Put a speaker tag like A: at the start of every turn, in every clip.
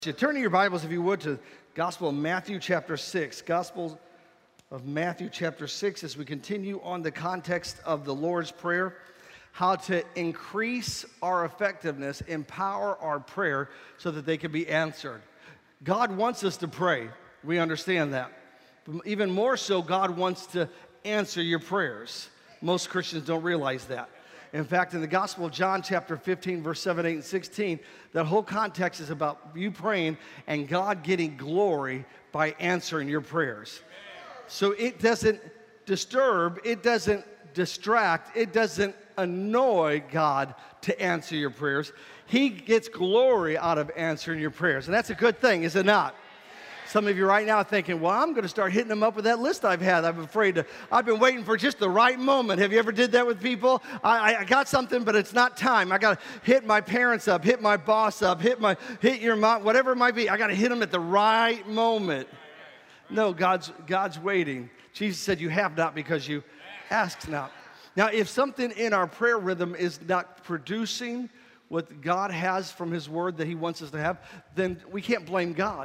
A: Turn to your Bibles, if you would, to Gospel of Matthew chapter 6. Gospel of Matthew chapter 6 as we continue on the context of the Lord's Prayer, how to increase our effectiveness, empower our prayer so that they can be answered. God wants us to pray. We understand that. But even more so, God wants to answer your prayers. Most Christians don't realize that. In fact, in the Gospel of John, chapter 15, verse 7, 8, and 16, that whole context is about you praying and God getting glory by answering your prayers. So it doesn't disturb, it doesn't distract, it doesn't annoy God to answer your prayers. He gets glory out of answering your prayers. And that's a good thing, is it not? Some of you right now are thinking, well, I'm going to start hitting them up with that list I've had. I've been waiting for just the right moment. Have you ever did that with people? I got something, but it's not time. I got to hit my parents up, hit my boss up, hit your mom, whatever it might be. I got to hit them at the right moment. No, God's waiting. Jesus said, you have not because you ask not. Now, if something in our prayer rhythm is not producing what God has from his word that he wants us to have, then we can't blame God.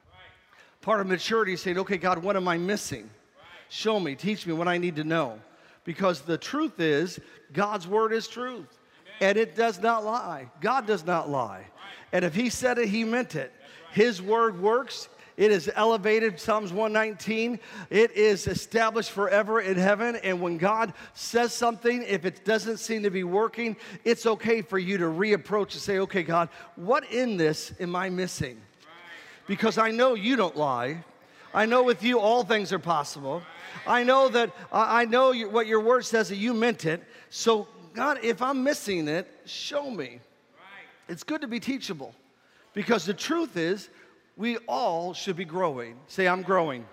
A: Part of maturity is saying, okay, God, what am I missing? Show me, teach me what I need to know. Because the truth is, God's word is truth. And it does not lie. God does not lie. And if he said it, he meant it. His word works. It is elevated, Psalms 119. It is established forever in heaven. And when God says something, if it doesn't seem to be working, it's okay for you to reapproach and say, okay, God, what in this am I missing? Because I know you don't lie. I know with you all things are possible. I know that what your word says that you meant it. So God, if I'm missing it, show me. It's good to be teachable. Because the truth is, we all should be growing. Say, I'm growing.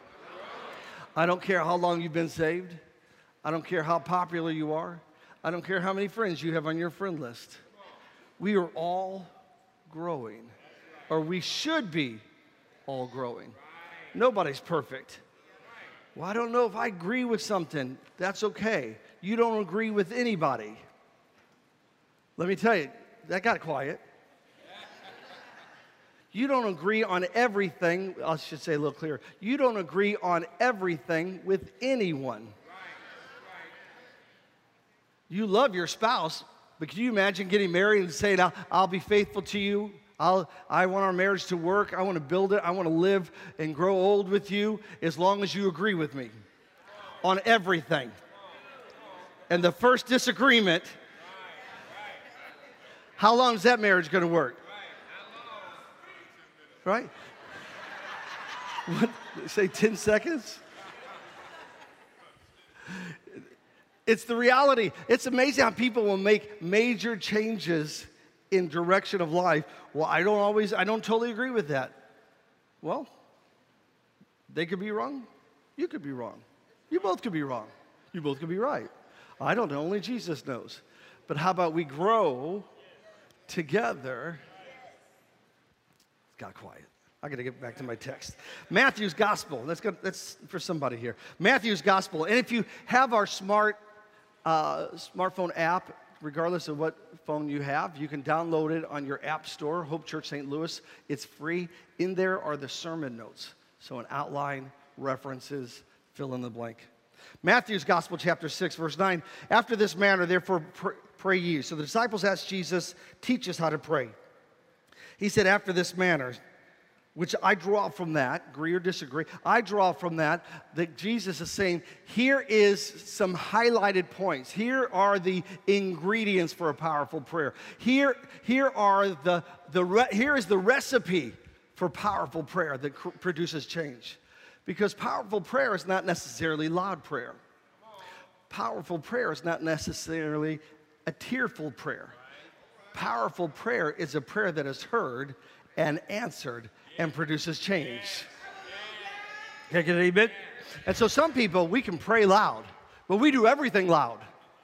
A: I don't care how long you've been saved. I don't care how popular you are. I don't care how many friends you have on your friend list. We are all growing. Or we should be all growing. Nobody's perfect. Well, I don't know if I agree with something. That's okay. You don't agree with anybody. Let me tell you, that got quiet. You don't agree on everything. I should say a little clearer. You don't agree on everything with anyone. You love your spouse, but can you imagine getting married and saying, I'll be faithful to you? I want our marriage to work. I want to build it. I want to live and grow old with you as long as you agree with me on everything. And the first disagreement, how long is that marriage going to work? Right? What? Say 10 seconds? It's the reality. It's amazing how people will make major changes in direction of life. Well, I don't totally agree with that. Well, they could be wrong. You could be wrong. You both could be wrong. You both could be right. I don't know. Only Jesus knows. But how about we grow together? It's got quiet. I got to get back to my text. Matthew's Gospel. That's for somebody here. Matthew's Gospel. And if you have our smartphone app, regardless of what phone you have, you can download it on your app store, Hope Church St. Louis. It's free. In there are the sermon notes. So an outline, references, fill in the blank. Matthew's Gospel, chapter 6, verse 9. After this manner, therefore, pray ye. So the disciples asked Jesus, teach us how to pray. He said, after this manner, which I draw from that, agree or disagree, I draw from that Jesus is saying, here is some highlighted points. Here are the ingredients for a powerful prayer. Here is the recipe for powerful prayer that produces change. Because powerful prayer is not necessarily loud prayer. Powerful prayer is not necessarily a tearful prayer. Powerful prayer is a prayer that is heard and answered and produces change. Can I get an amen? And so some people, we can pray loud, but we do everything loud.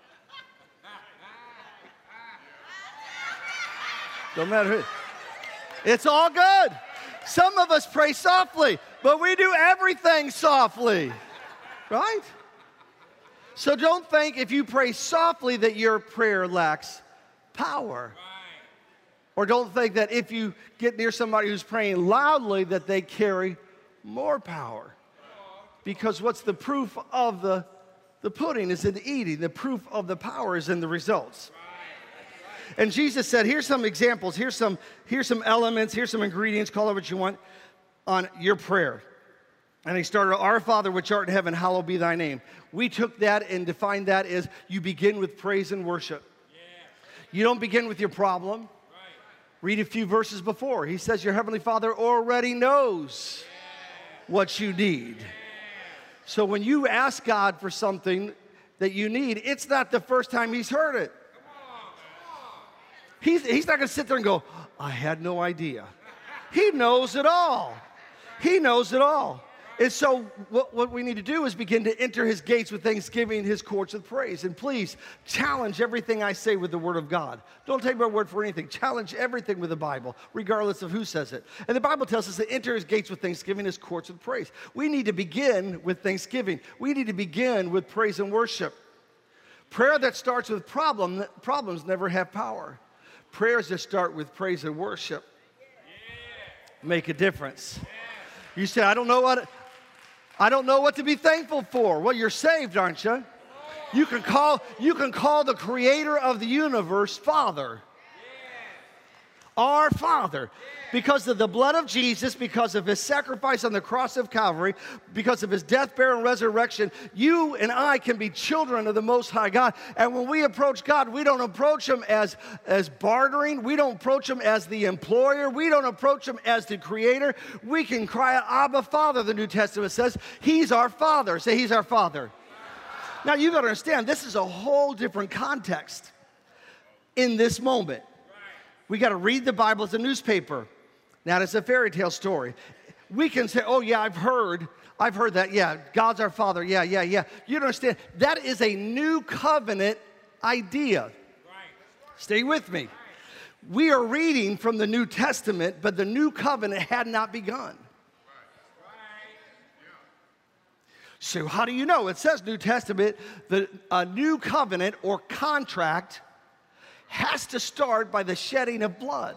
A: Don't matter who. It's all good. Some of us pray softly, but we do everything softly. Right? So don't think if you pray softly that your prayer lacks power. Or don't think that if you get near somebody who's praying loudly that they carry more power. Because what's the proof of the pudding is in the eating. The proof of the power is in the results. And Jesus said, here's some examples, here's some elements, here's some ingredients, call it what you want, on your prayer. And he started, Our Father which art in heaven, hallowed be thy name. We took that and defined that as you begin with praise and worship. You don't begin with your problem. Read a few verses before. He says your heavenly Father already knows what you need. So when you ask God for something that you need, it's not the first time he's heard it. He's not going to sit there and go, I had no idea. He knows it all. He knows it all. And so what we need to do is begin to enter his gates with thanksgiving, his courts with praise. And please challenge everything I say with the word of God. Don't take my word for anything. Challenge everything with the Bible, regardless of who says it. And the Bible tells us to enter his gates with thanksgiving, his courts with praise. We need to begin with thanksgiving. We need to begin with praise and worship. Prayer that starts with problems never have power. Prayers that start with praise and worship make a difference. You say, I don't know what to be thankful for. Well, you're saved, aren't you? You can call the creator of the universe Father. Our Father. Because of the blood of Jesus, because of his sacrifice on the cross of Calvary, because of his death, burial, and resurrection, you and I can be children of the Most High God. And when we approach God, we don't approach him as bartering. We don't approach him as the employer. We don't approach him as the creator. We can cry out, Abba, Father, the New Testament says. He's our Father. Say, he's our Father. Now, you've got to understand, this is a whole different context in this moment. We got to read the Bible as a newspaper. Now, it's a fairy tale story. We can say, oh, yeah, I've heard that. Yeah, God's our Father. Yeah. You don't understand. That is a new covenant idea. Stay with me. We are reading from the New Testament, but the new covenant had not begun. So how do you know? It says New Testament, a new covenant or contract has to start by the shedding of blood.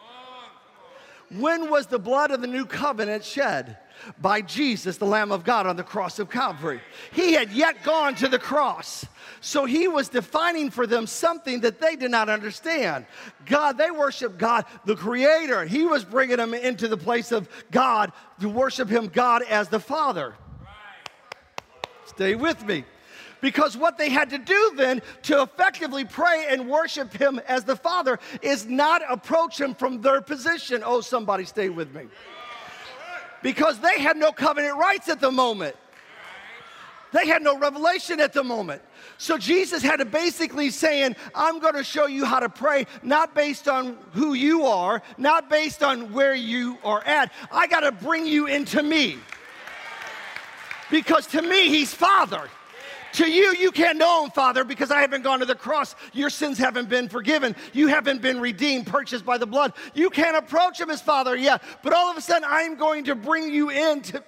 A: When was the blood of the new covenant shed? By Jesus, the Lamb of God, on the cross of Calvary. He had yet gone to the cross. So he was defining for them something that they did not understand. God, they worship God, the Creator. He was bringing them into the place of God to worship him, God, as the Father. Stay with me. Because what they had to do then to effectively pray and worship him as the Father is not approach him from their position. Oh, somebody stay with me. Because they had no covenant rights at the moment. They had no revelation at the moment. So Jesus had to basically saying, I'm going to show you how to pray, not based on who you are, not based on where you are at. I got to bring you into me. Because to me, he's Father. To you, you can't know him, Father, because I haven't gone to the cross. Your sins haven't been forgiven. You haven't been redeemed, purchased by the blood. You can't approach him as Father yet. But all of a sudden, I'm going to bring you into...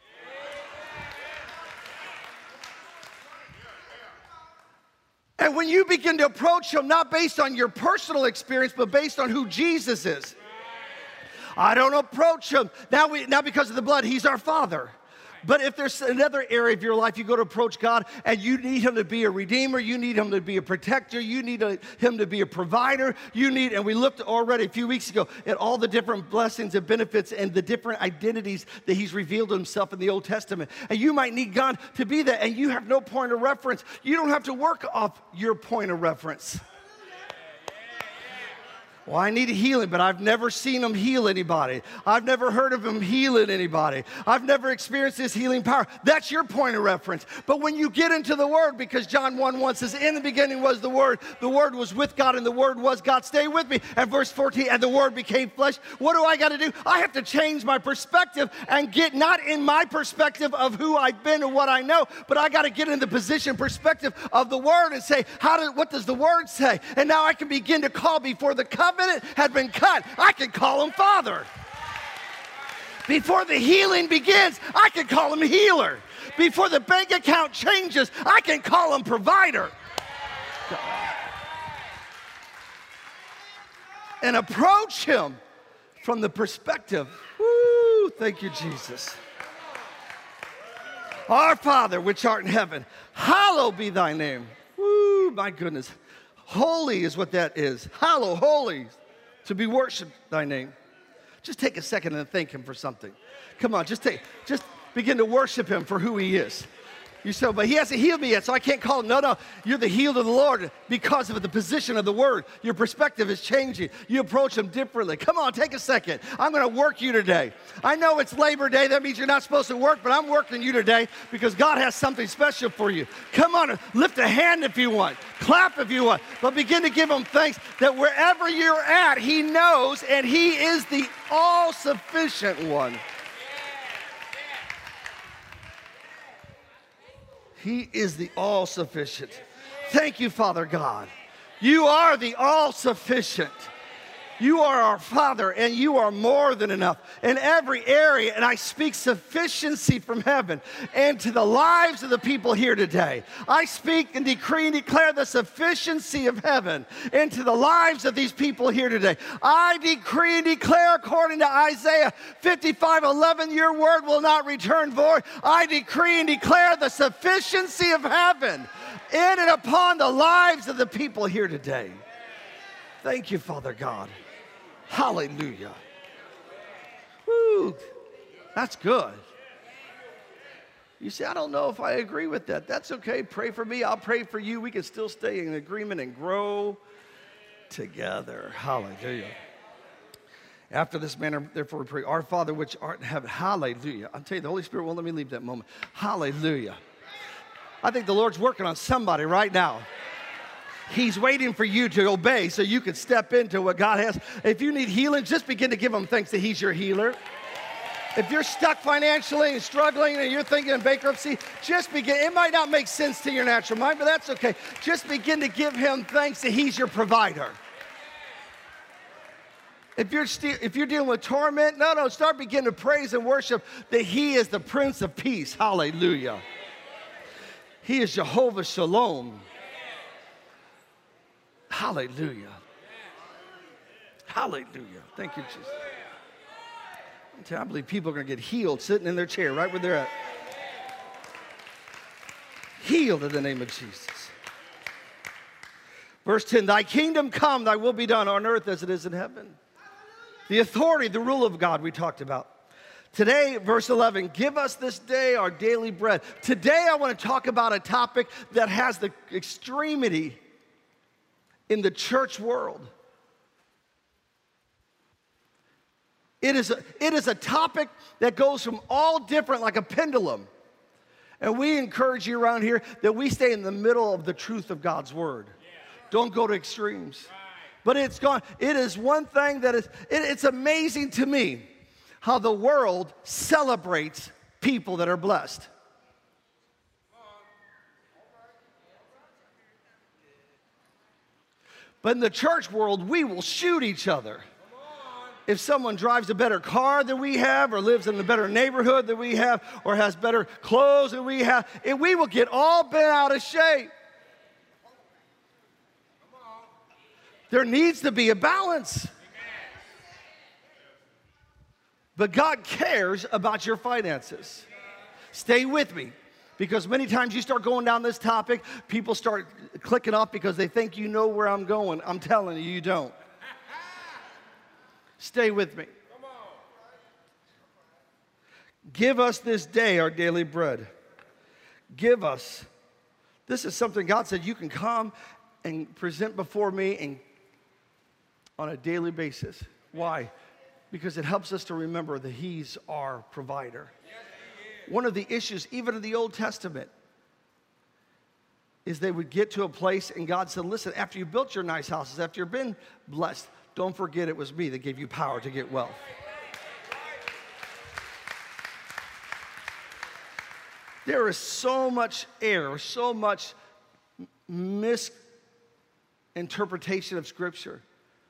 A: And when you begin to approach him, not based on your personal experience, but based on who Jesus is. I don't approach him. Now because of the blood, he's our Father. But if there's another area of your life you go to approach God and you need him to be a redeemer, you need him to be a protector, you need him to be a provider, and we looked already a few weeks ago at all the different blessings and benefits and the different identities that he's revealed to himself in the Old Testament. And you might need God to be that, and you have no point of reference. You don't have to work off your point of reference. Well, I need a healing, but I've never seen him heal anybody. I've never heard of him healing anybody. I've never experienced his healing power. That's your point of reference. But when you get into the Word, because John 1:1 says, in the beginning was the Word was with God, and the Word was God. Stay with me. And verse 14, and the Word became flesh. What do I got to do? I have to change my perspective and get not in my perspective of who I've been and what I know, but I got to get in the position perspective of the Word and say, what does the Word say? And now I can begin to call before the covenant had been cut. I can call him Father. Before the healing begins, I can call him healer. Before the bank account changes, I can call him provider. and approach him from the perspective. Woo, thank you, Jesus. Our Father, which art in heaven, hallowed be thy name. Woo, my goodness. Holy is what that is. Hallowed, holy, to be worshiped thy name. Just take a second and thank him for something. Come on, just begin to worship him for who he is. You say, but he hasn't healed me yet, so I can't call him. No, you're the healed of the Lord because of the position of the word. Your perspective is changing. You approach him differently. Come on, take a second. I'm going to work you today. I know it's Labor Day. That means you're not supposed to work, but I'm working you today because God has something special for you. Come on, lift a hand if you want. Clap if you want. But begin to give him thanks that wherever you're at, he knows, and he is the all-sufficient one. He is the all-sufficient. Thank you, Father God. You are the all-sufficient. You are our Father, and you are more than enough in every area. And I speak sufficiency from heaven into the lives of the people here today. I speak and decree and declare the sufficiency of heaven into the lives of these people here today. I decree and declare, according to Isaiah 55:11, your word will not return void. I decree and declare the sufficiency of heaven in and upon the lives of the people here today. Thank you, Father God. Hallelujah. Woo, that's good. You say, I don't know if I agree with that. That's okay. Pray for me. I'll pray for you. We can still stay in agreement and grow together. Hallelujah. After this manner, therefore, we pray, our Father which art in heaven. Hallelujah. I'm telling you, the Holy Spirit won't let me leave that moment. Hallelujah. I think the Lord's working on somebody right now. He's waiting for you to obey so you can step into what God has. If you need healing, just begin to give him thanks that he's your healer. If you're stuck financially and struggling and you're thinking of bankruptcy, just begin. It might not make sense to your natural mind, but that's okay. Just begin to give him thanks that he's your provider. If you're dealing with torment, start beginning to praise and worship that he is the Prince of Peace. Hallelujah. He is Jehovah Shalom. Hallelujah. Hallelujah. Thank you, Jesus. I believe people are going to get healed sitting in their chair right where they're at. Healed in the name of Jesus. Verse 10, thy kingdom come, thy will be done on earth as it is in heaven. The authority, the rule of God we talked about. Today, verse 11, give us this day our daily bread. Today I want to talk about a topic that has the extremity in the church world. It is a topic that goes from all different, like a pendulum. And we encourage you around here that we stay in the middle of the truth of God's word. Don't go to extremes. But it is one thing that it's amazing to me how the world celebrates people that are blessed. But in the church world, we will shoot each other. If someone drives a better car than we have, or lives in a better neighborhood than we have, or has better clothes than we have, and we will get all bent out of shape. There needs to be a balance. But God cares about your finances. Stay with me. Because many times you start going down this topic, people start clicking off because they think you know where I'm going. I'm telling you, you don't. Stay with me. Give us this day our daily bread. Give us. This is something God said you can come and present before me and on a daily basis. Why? Because it helps us to remember that he's our provider. One of the issues, even in the Old Testament, is they would get to a place and God said, listen, after you built your nice houses, after you've been blessed, don't forget it was me that gave you power to get wealth. There is so much error, so much misinterpretation of Scripture.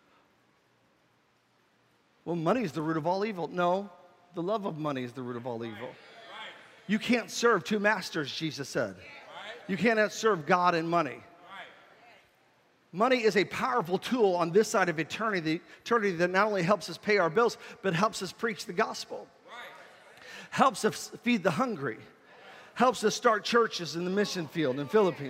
A: Well, money is the root of all evil. No, the love of money is the root of all evil. You can't serve two masters, Jesus said. You cannot serve God and money. Money is a powerful tool on this side of eternity that not only helps us pay our bills, but helps us preach the gospel. Helps us feed the hungry. Helps us start churches in the mission field in the Philippines.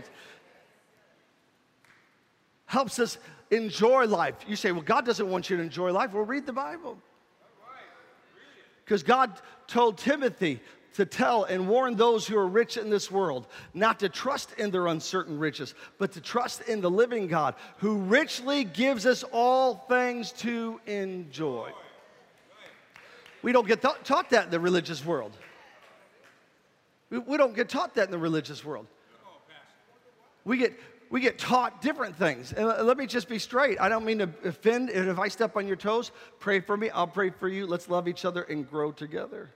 A: Helps us enjoy life. You say, well, God doesn't want you to enjoy life. Well, read the Bible. Because God told Timothy to tell and warn those who are rich in this world not to trust in their uncertain riches, but to trust in the living God who richly gives us all things to enjoy. We don't get taught that in the religious world. We don't get taught that in the religious world. We get taught different things. And let me just be straight. I don't mean to offend. And if I step on your toes, pray for me. I'll pray for you. Let's love each other and grow together.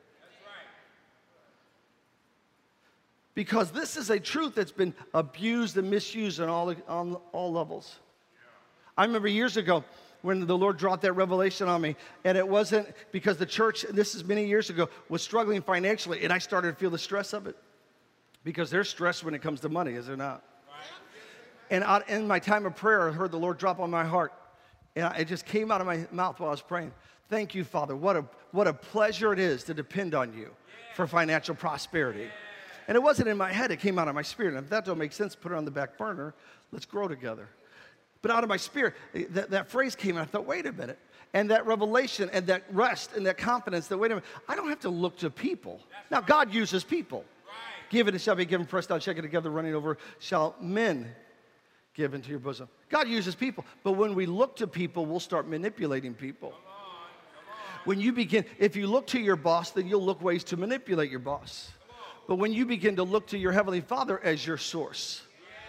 A: Because this is a truth that's been abused and misused on all levels. I remember years ago when the Lord dropped that revelation on me, and it wasn't because the church, this is many years ago, was struggling financially, and I started to feel the stress of it. Because there's stress when it comes to money, is there not? And in my time of prayer, I heard the Lord drop on my heart, and it just came out of my mouth while I was praying. Thank you, Father. What a pleasure it is to depend on you for financial prosperity. And it wasn't in my head, it came out of my spirit. And if that don't make sense, put it on the back burner. Let's grow together. But out of my spirit, that phrase came and I thought, wait a minute. And that revelation and that rest and that confidence that, wait a minute, I don't have to look to people. Now, God uses people. Give it, it shall be given, pressed down, shaken together, running over, shall men give into your bosom. God uses people. But when we look to people, we'll start manipulating people. When you begin, if you look to your boss, then you'll look ways to manipulate your boss. But when you begin to look to your Heavenly Father as your source,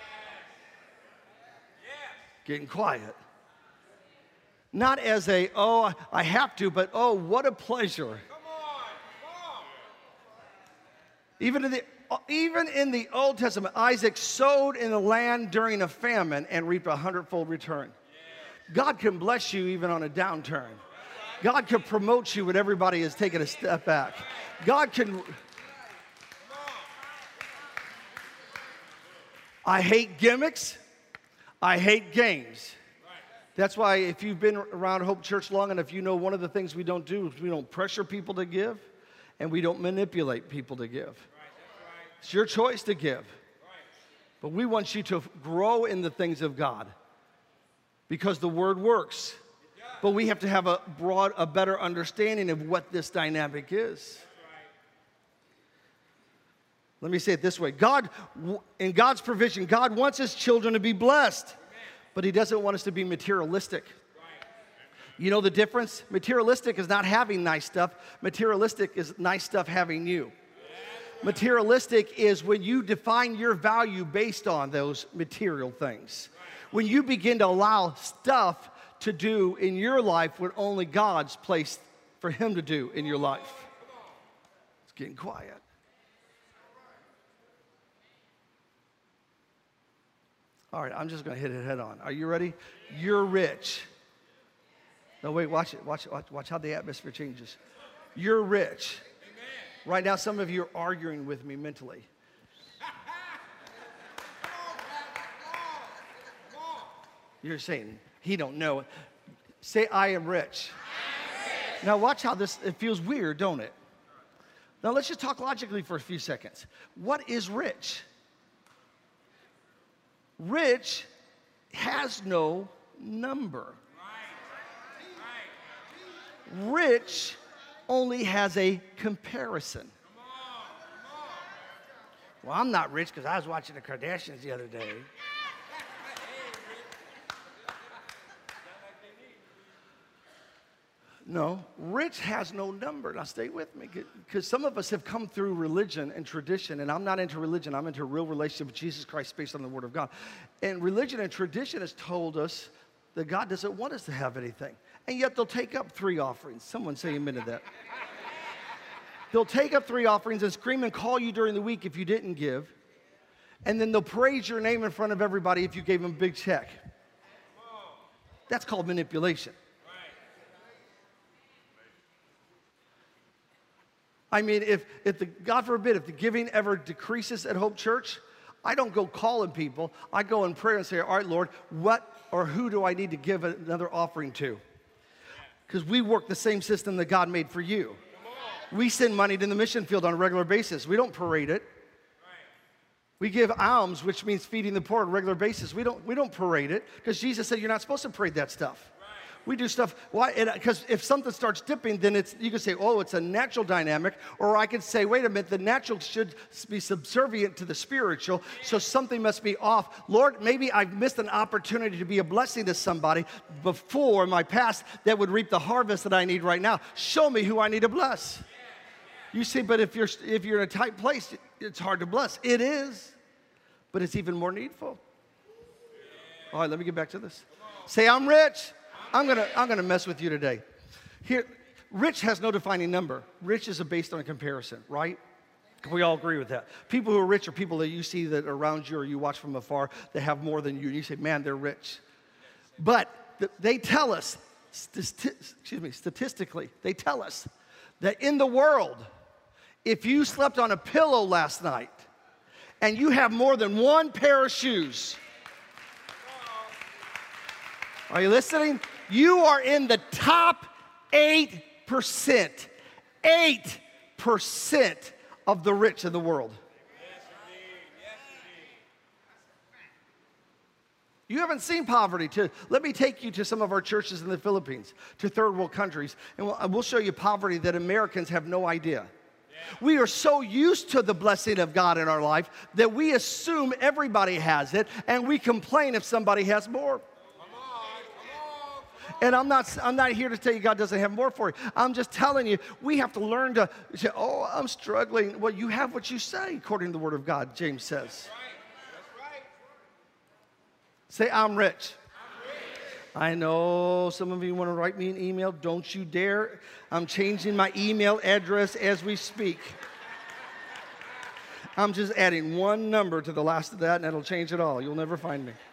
A: getting quiet. Not as a, oh, I have to, but oh, what a pleasure. Even in the Old Testament, Isaac sowed in the land during a famine and reaped 100-fold return. God can bless you even on a downturn. God can promote you when everybody is taking a step back. God can... I hate gimmicks. I hate games. That's why if you've been around Hope Church long enough, you know one of the things we don't do is we don't pressure people to give, and we don't manipulate people to give. It's your choice to give. But we want you to grow in the things of God because the Word works. But we have to have a better understanding of what this dynamic is. Let me say it this way. God, in God's provision, God wants His children to be blessed, but He doesn't want us to be materialistic. You know the difference? Materialistic is not having nice stuff. Materialistic is nice stuff having you. Materialistic is when you define your value based on those material things. When you begin to allow stuff to do in your life what only God's placed for Him to do in your life. It's getting quiet. All right, I'm just going to hit it head on. Are you ready? You're rich. No, wait, watch it. Watch how the atmosphere changes. You're rich. Right now, some of you are arguing with me mentally. You're saying, he don't know it. Say, I am rich. Now, watch how it feels weird, don't it? Now, let's just talk logically for a few seconds. What is rich? Rich has no number. Rich only has a comparison. Well, I'm not rich because I was watching the Kardashians the other day. No, rich has no number. Now stay with me, because some of us have come through religion and tradition, and I'm not into religion. I'm into a real relationship with Jesus Christ based on the Word of God. And religion and tradition has told us that God doesn't want us to have anything. And yet they'll take up 3 offerings. Someone say amen to that. They'll take up 3 offerings and scream and call you during the week if you didn't give. And then they'll praise your name in front of everybody if you gave them a big check. That's called manipulation. I mean, God forbid, if the giving ever decreases at Hope Church, I don't go calling people. I go in prayer and say, all right, Lord, what or who do I need to give another offering to? Because we work the same system that God made for you. We send money to the mission field on a regular basis. We don't parade it. We give alms, which means feeding the poor on a regular basis. We don't parade it, because Jesus said you're not supposed to parade that stuff. We do stuff, why? Because if something starts dipping, then you can say, oh, it's a natural dynamic. Or I could say, wait a minute, the natural should be subservient to the spiritual, so something must be off. Lord, maybe I've missed an opportunity to be a blessing to somebody before in my past that would reap the harvest that I need right now. Show me who I need to bless. You see, but if you're in a tight place, it's hard to bless. It is, but it's even more needful. All right, let me get back to this. Say, I'm rich. I'm gonna mess with you today. Here, rich has no defining number. Rich is based on a comparison, right? We all agree with that. People who are rich are people that you see that are around you or you watch from afar that have more than you. And you say, man, they're rich. But they tell us, statistically, they tell us that in the world, if you slept on a pillow last night and you have more than one pair of shoes, are you listening? You are in the top 8%. 8% of the rich in the world. You haven't seen poverty. Let me take you to some of our churches in the Philippines, to third world countries, and we'll show you poverty that Americans have no idea. We are so used to the blessing of God in our life that we assume everybody has it, and we complain if somebody has more. And I'm not here to tell you God doesn't have more for you. I'm just telling you, we have to learn to say, oh, I'm struggling. Well, you have what you say, according to the Word of God, James says. That's right. Say, I'm rich. I know some of you want to write me an email. Don't you dare. I'm changing my email address as we speak. I'm just adding one number to the last of that, and that'll change it all. You'll never find me.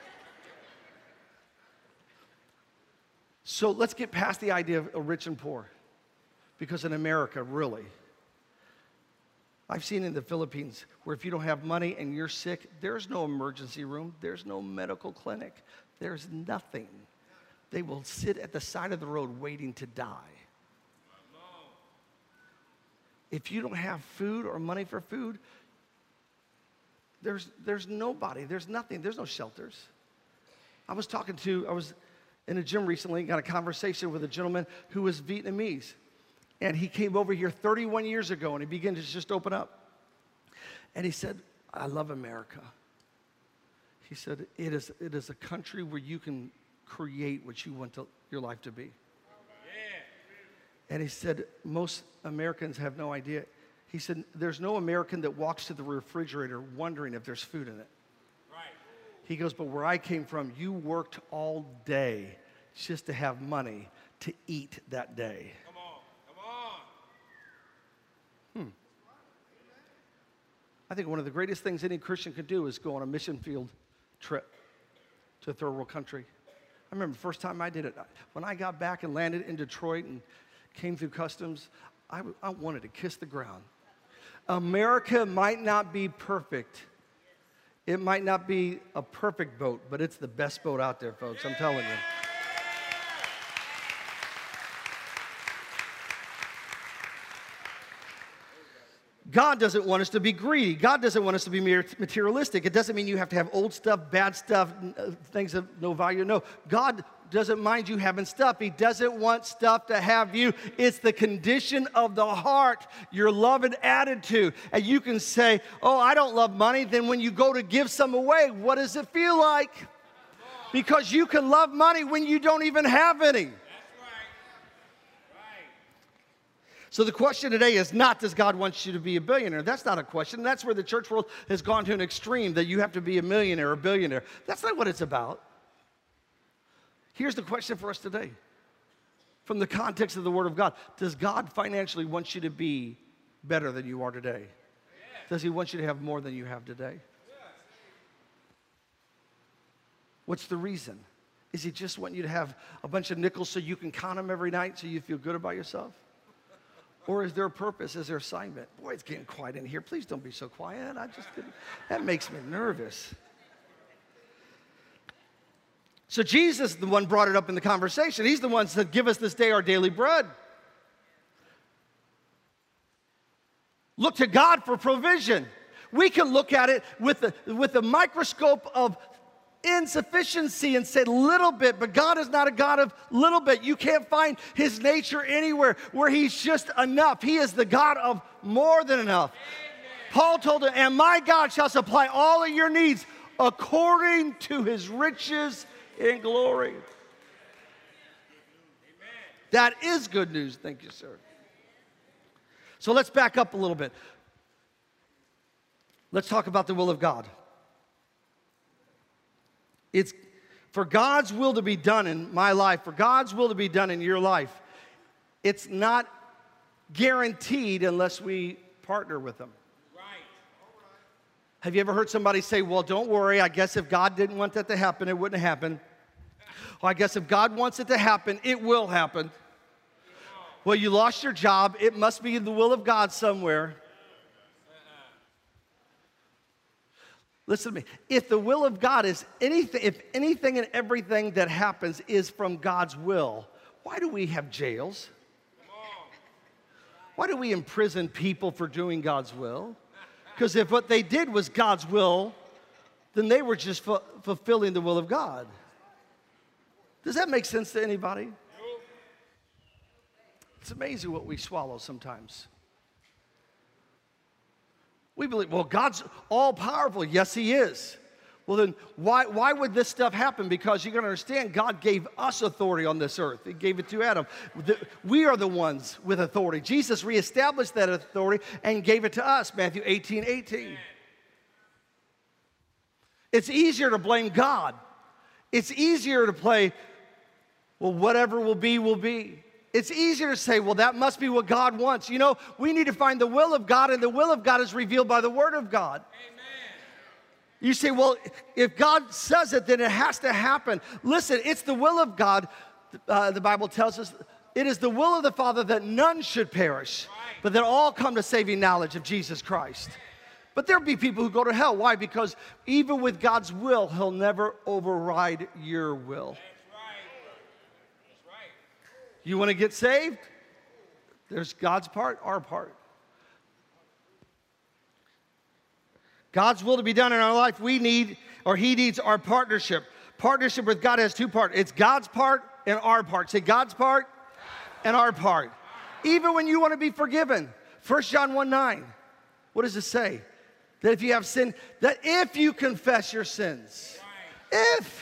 A: So let's get past the idea of rich and poor, because in America, really, I've seen in the Philippines where if you don't have money and you're sick, there's no emergency room, there's no medical clinic, there's nothing. They will sit at the side of the road waiting to die. If you don't have food or money for food, there's nobody, there's nothing, there's no shelters. I was in a gym recently, got a conversation with a gentleman who was Vietnamese. And he came over here 31 years ago, and he began to just open up. And he said, I love America. He said, it is a country where you can create what you want your life to be. Yeah. And he said, most Americans have no idea. He said, there's no American that walks to the refrigerator wondering if there's food in it. He goes, but where I came from, you worked all day just to have money to eat that day. Come on. I think one of the greatest things any Christian could do is go on a mission field trip to a third world country. I remember the first time I did it. When I got back and landed in Detroit and came through customs, I wanted to kiss the ground. America might not be perfect. It might not be a perfect boat, but it's the best boat out there, folks. I'm telling you. God doesn't want us to be greedy. God doesn't want us to be materialistic. It doesn't mean you have to have old stuff, bad stuff, things of no value. No, God doesn't mind you having stuff. He doesn't want stuff to have you. It's the condition of the heart, your love and attitude. And you can say, oh, I don't love money. Then when you go to give some away, what does it feel like? Because you can love money when you don't even have any. So the question today is not, does God want you to be a billionaire? That's not a question. That's where the church world has gone to an extreme, that you have to be a millionaire or billionaire. That's not what it's about. Here's the question for us today. From the context of the Word of God, does God financially want you to be better than you are today? Does He want you to have more than you have today? What's the reason? Is He just wanting you to have a bunch of nickels so you can count them every night so you feel good about yourself? Or is there a purpose? Is there assignment? Boy, it's getting quiet in here. Please don't be so quiet. That makes me nervous. So So Jesus, the one brought it up in the conversation. He's the one that said, give us this day our daily bread. Look to God for provision. We can look at it with the microscope of insufficiency and say little bit, but God is not a God of little bit. You can't find his nature anywhere where he's just enough. He is the God of more than enough. Amen. Paul told him, and my God shall supply all of your needs according to his riches in glory. Amen. That is good news. Thank you, sir. So let's back up a little bit. Let's talk about the will of God. It's for God's will to be done in my life, for God's will to be done in your life. It's not guaranteed unless we partner with him. Right. Have you ever heard somebody say, well, don't worry, I guess if God didn't want that to happen, it wouldn't happen. Or I guess if God wants it to happen, it will happen. Well, you lost your job, it must be the will of God somewhere. Listen to me. If the will of God is anything, if anything and everything that happens is from God's will, why do we have jails? Why do we imprison people for doing God's will? Because if what they did was God's will, then they were just fulfilling the will of God. Does that make sense to anybody? It's amazing what we swallow sometimes. We believe, well, God's all-powerful. Yes, he is. Well, then why would this stuff happen? Because you're going to understand God gave us authority on this earth. He gave it to Adam. We are the ones with authority. Jesus reestablished that authority and gave it to us, Matthew 18:18. It's easier to blame God. It's easier to play, well, whatever will be, will be. It's easier to say, well, that must be what God wants. You know, we need to find the will of God, and the will of God is revealed by the Word of God. Amen. You say, well, if God says it, then it has to happen. Listen, it's the will of God. The Bible tells us it is the will of the Father that none should perish, but that all come to saving knowledge of Jesus Christ. But there'll be people who go to hell. Why? Because even with God's will, he'll never override your will. You want to get saved? There's God's part, our part. God's will to be done in our life, we need, or he needs our partnership. Partnership with God has two parts. It's God's part and our part. Say God's part and our part. Even when you want to be forgiven. 1 John 1:9. What does it say? That if you have sin, that if you confess your sins, if,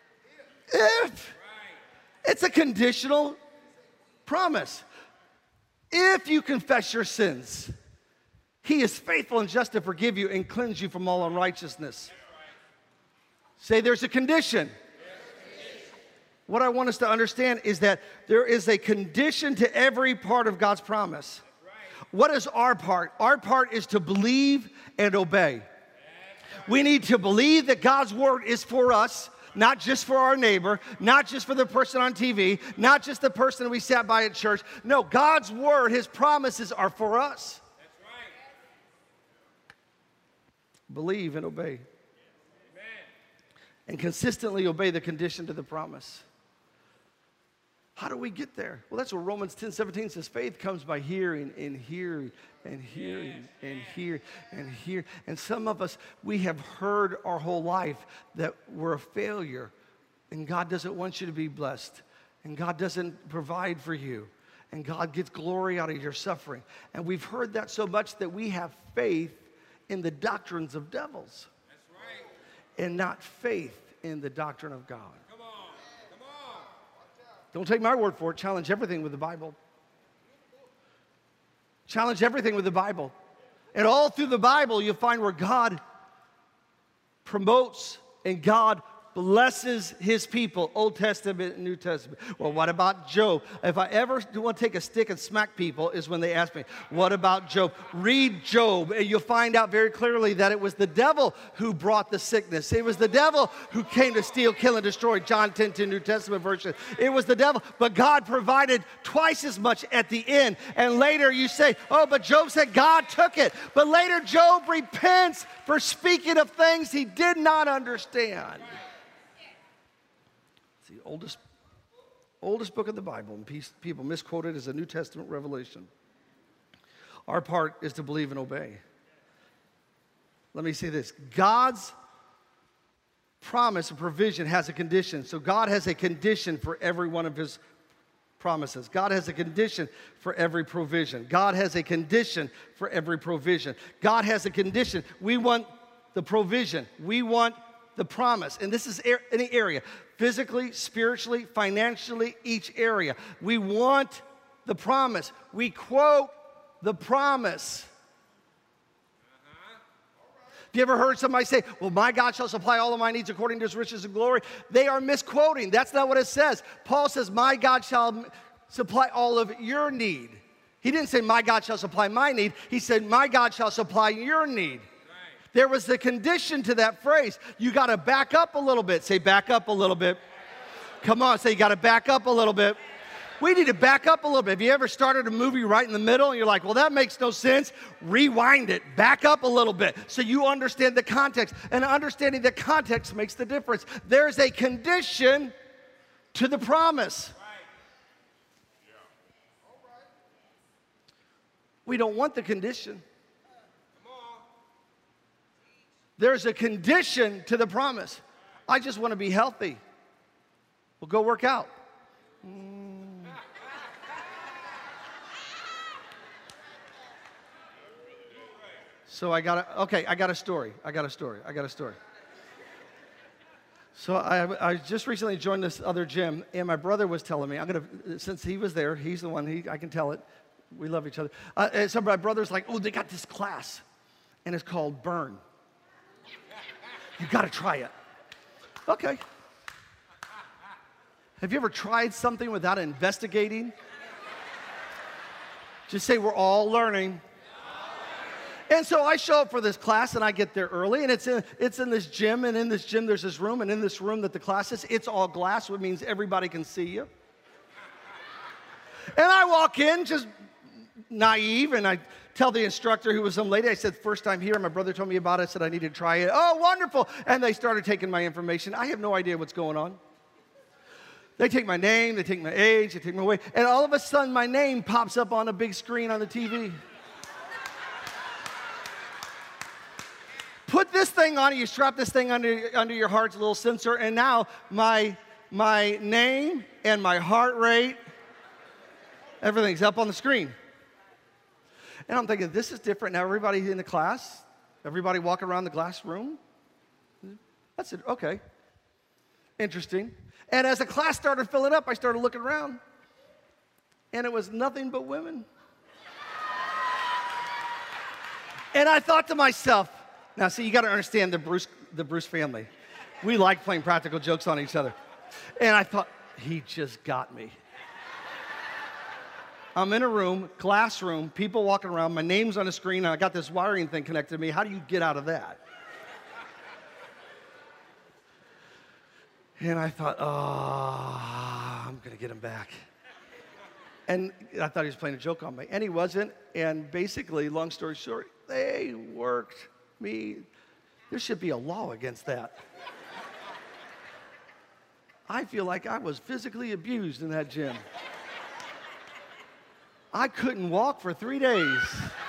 A: it's a conditional promise. If you confess your sins, he is faithful and just to forgive you and cleanse you from all unrighteousness. Say there's a condition. What I want us to understand is that there is a condition to every part of God's promise. What is our part? Our part is to believe and obey. We need to believe that God's word is for us, not just for our neighbor, not just for the person on TV, not just the person we sat by at church. No, God's word, his promises are for us. That's right. Believe and obey. Amen. And consistently obey the condition to the promise. How do we get there? Well, that's what Romans 10:17 says. Faith comes by hearing and hearing and hearing and hearing and hearing. And some of us, we have heard our whole life that we're a failure. And God doesn't want you to be blessed. And God doesn't provide for you. And God gets glory out of your suffering. And we've heard that so much that we have faith in the doctrines of devils. That's right. And not faith in the doctrine of God. Don't take my word for it. Challenge everything with the Bible. Challenge everything with the Bible. And all through the Bible, you'll find where God promotes and God blesses his people, Old Testament and New Testament. Well, what about Job? If I ever want to take a stick and smack people is when they ask me, what about Job? Read Job, and you'll find out very clearly that it was the devil who brought the sickness. It was the devil who came to steal, kill, and destroy. John 10:10, New Testament version. It was the devil, but God provided twice as much at the end. And later you say, oh, but Job said God took it. But later Job repents for speaking of things he did not understand. oldest book of the Bible, and people misquote it as a New Testament revelation. Our part is to believe and obey. Let me say this. God's promise and provision has a condition. So God has a condition for every one of his promises. God has a condition for every provision. God has a condition for every provision. God has a condition. We want the provision. We want the promise. And this is any area. Physically, spiritually, financially, each area. We want the promise. We quote the promise. Have you ever heard somebody say, well, my God shall supply all of my needs according to his riches and glory? They are misquoting. That's not what it says. Paul says, my God shall supply all of your need. He didn't say, my God shall supply my need. He said, my God shall supply your need. Right. There was the condition to that phrase. You got to back up a little bit. Say, back up a little bit. Come on, say, you got to back up a little bit. We need to back up a little bit. Have you ever started a movie right in the middle and you're like, well, that makes no sense? Rewind it. Back up a little bit so you understand the context. And understanding the context makes the difference. There's a condition to the promise. We don't want the condition. There's a condition to the promise. I just want to be healthy. Well, go work out. So I got a story. So I just recently joined this other gym, and my brother was telling me, since he was there, he's the one, I can tell it. We love each other. And so my brother's like, oh, they got this class, and it's called Burn. You got to try it. Okay. Have you ever tried something without investigating? Just say, we're all learning. And so I show up for this class, and I get there early, and it's in this gym, and in this gym there's this room, and in this room that the class is, it's all glass, which means everybody can see you. And I walk in just naive, and I tell the instructor, who was some lady, I said, first time here, my brother told me about it, I said I needed to try it. Oh, wonderful. And they started taking my information. I have no idea what's going on. They take my name, they take my age, they take my weight, and all of a sudden my name pops up on a big screen on the TV. Put this thing on, you strap this thing under your heart's little sensor, and now my name and my heart rate, everything's up on the screen. And I'm thinking, this is different. Now everybody in the class, everybody walk around the glass room. That's it, okay. Interesting. And as the class started filling up, I started looking around, and it was nothing but women. And I thought to myself, now, see, you got to understand the Bruce family. We like playing practical jokes on each other. And I thought, he just got me. I'm in a room, glass room, people walking around, my name's on a screen, and I got this wiring thing connected to me. How do you get out of that? And I thought, oh, I'm going to get him back. And I thought he was playing a joke on me. And he wasn't. And basically, long story short, they worked me. There should be a law against that. I feel like I was physically abused in that gym. I couldn't walk for 3 days.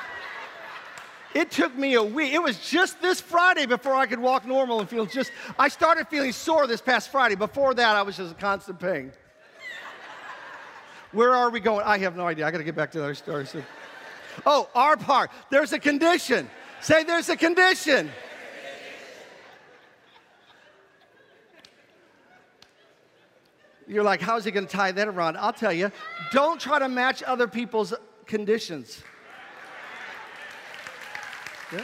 A: It took me a week. It was just this Friday before I could walk normal and feel I started feeling sore this past Friday. Before that, I was just in constant pain. Where are we going? I have no idea. I got to get back to the other story soon. Oh, our part. There's a condition. Say, there's a condition. You're like, how's he going to tie that around? I'll tell you. Don't try to match other people's conditions. Yeah.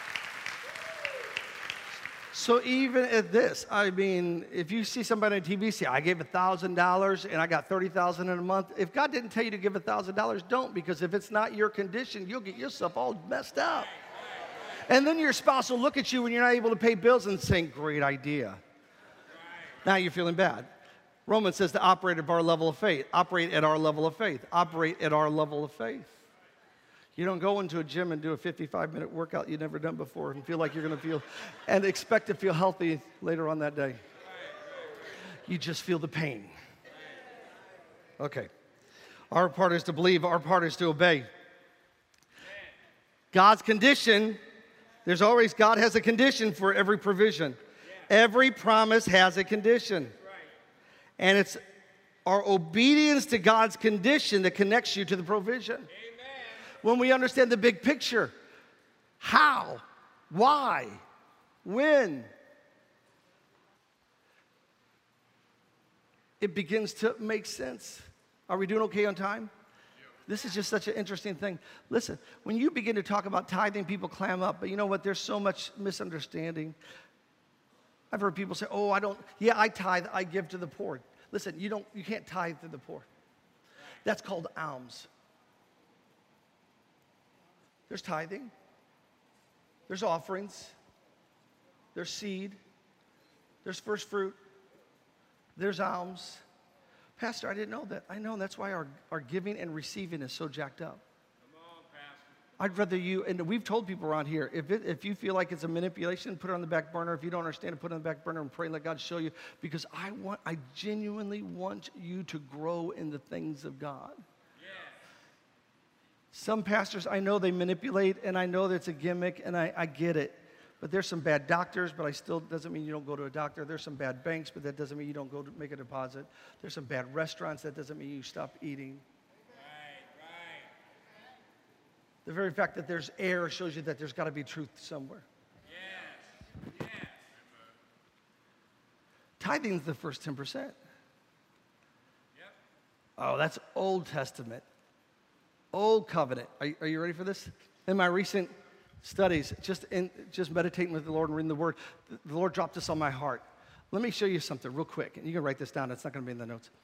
A: So even at this, I mean, if you see somebody on TV say, I gave $1,000 and I got $30,000 in a month, if God didn't tell you to give $1,000, don't, because if it's not your condition, you'll get yourself all messed up. And then your spouse will look at you when you're not able to pay bills and say, great idea. Now you're feeling bad. Romans says to operate at our level of faith. Operate at our level of faith. Operate at our level of faith. You don't go into a gym and do a 55-minute workout you've never done before and feel like you're going to feel, and expect to feel healthy later on that day. You just feel the pain. Okay. Our part is to believe. Our part is to obey. God's condition, God has a condition for every provision. Every promise has a condition. And it's our obedience to God's condition that connects you to the provision. Amen. When we understand the big picture, how, why, when, it begins to make sense. Are we doing okay on time? This is just such an interesting thing. Listen, when you begin to talk about tithing, people clam up. But you know what? There's so much misunderstanding. I've heard people say, oh, I tithe, I give to the poor. Listen, you can't tithe to the poor. That's called alms. There's tithing. There's offerings. There's seed. There's first fruit. There's alms. Pastor, I didn't know that. I know, that's why our giving and receiving is so jacked up. Come on, Pastor. I'd rather you, and we've told people around here, if you feel like it's a manipulation, put it on the back burner. If you don't understand it, put it on the back burner and pray and let God show you. Because I genuinely want you to grow in the things of God. Yes. Some pastors, I know they manipulate, and I know that it's a gimmick, and I get it. But there's some bad doctors, but doesn't mean you don't go to a doctor. There's some bad banks, but that doesn't mean you don't go to make a deposit. There's some bad restaurants, that doesn't mean you stop eating. Right. The very fact that there's air shows you that there's got to be truth somewhere. Yes. Tithing's the first 10%. Yep. Oh, that's Old Testament. Old covenant. Are you ready for this? In my recent studies, just meditating with the Lord and reading the Word, the Lord dropped this on my heart. Let me show you something real quick, and you can write this down. It's not going to be in the notes.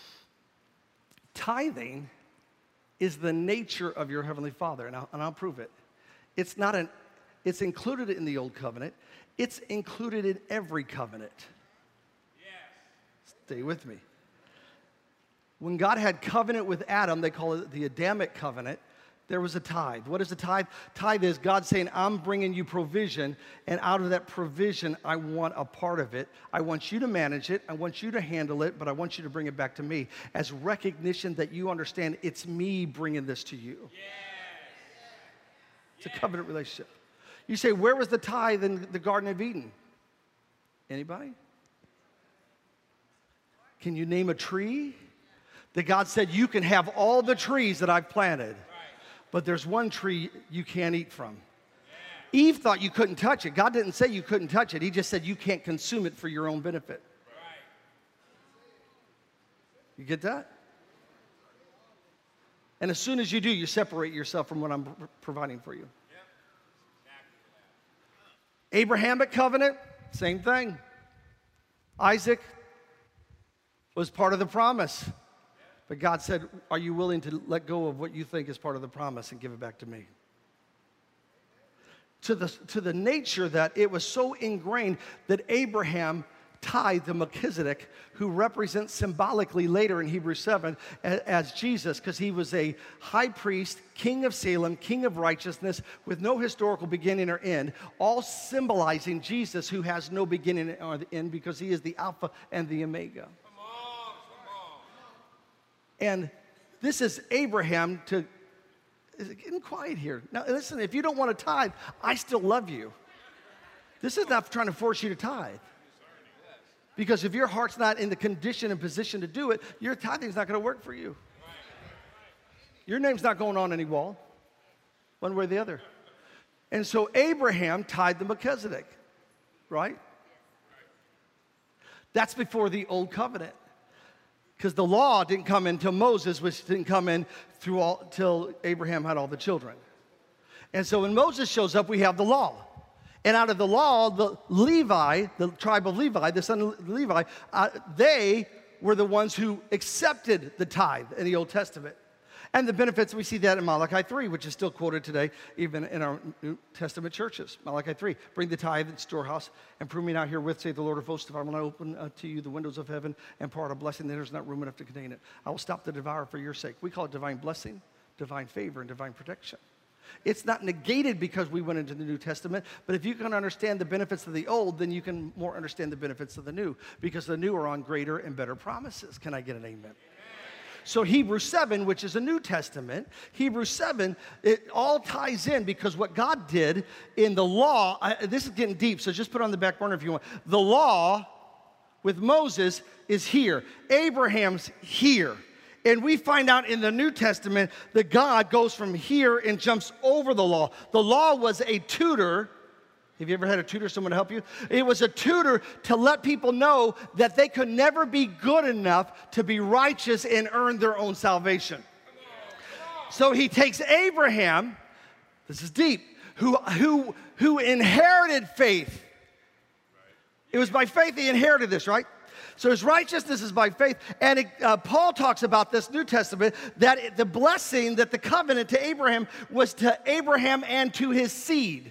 A: Tithing is the nature of your Heavenly Father, and I'll prove it. It's included in the Old Covenant. It's included in every covenant. Yes. Stay with me. When God had covenant with Adam, they call it the Adamic covenant. There was a tithe. What is a tithe? Tithe is God saying, I'm bringing you provision, and out of that provision, I want a part of it. I want you to manage it. I want you to handle it, but I want you to bring it back to me as recognition that you understand it's me bringing this to you. Yes. It's a covenant relationship. You say, where was the tithe in the Garden of Eden? Anybody? Can you name a tree that God said, you can have all the trees that I've planted? But there's one tree you can't eat from. Yeah. Eve thought you couldn't touch it. God didn't say you couldn't touch it. He just said you can't consume it for your own benefit. Right. You get that? And as soon as you do, you separate yourself from what I'm providing for you. Yep. Abrahamic covenant, same thing. Isaac was part of the promise. But God said, are you willing to let go of what you think is part of the promise and give it back to me? To the nature that it was so ingrained that Abraham tithed to Melchizedek, who represents symbolically later in Hebrews 7 as Jesus, because he was a high priest, king of Salem, king of righteousness, with no historical beginning or end, all symbolizing Jesus, who has no beginning or end because he is the Alpha and the Omega. And this is Abraham is it getting quiet here? Now, listen, if you don't want to tithe, I still love you. This is not trying to force you to tithe. Because if your heart's not in the condition and position to do it, your tithing's not going to work for you. Your name's not going on any wall, one way or the other. And so Abraham tithed to Melchizedek, right? That's before the Old Covenant. Because the law didn't come in until Moses, which didn't come in till Abraham had all the children. And so when Moses shows up, we have the law. And out of the law, the tribe of Levi, the son of Levi, they were the ones who accepted the tithe in the Old Testament. And the benefits, we see that in Malachi 3, which is still quoted today, even in our New Testament churches. Malachi 3, bring the tithe in storehouse and prove me now herewith, say the Lord of hosts, if I will not open to you the windows of heaven and pour out a blessing, then there's not room enough to contain it. I will stop the devourer for your sake. We call it divine blessing, divine favor, and divine protection. It's not negated because we went into the New Testament, but if you can understand the benefits of the old, then you can more understand the benefits of the new, because the new are on greater and better promises. Can I get an amen? So Hebrews 7, which is a New Testament, Hebrews 7, it all ties in because what God did in the law, this is getting deep, so just put it on the back burner if you want. The law with Moses is here. Abraham's here. And we find out in the New Testament that God goes from here and jumps over the law. The law was a tutor. Have you ever had a tutor, someone to help you? It was a tutor to let people know that they could never be good enough to be righteous and earn their own salvation. So he takes Abraham, this is deep, who inherited faith. It was by faith he inherited this, right? So his righteousness is by faith. And Paul talks about this New Testament, that the blessing, that the covenant to Abraham was to Abraham and to his seed.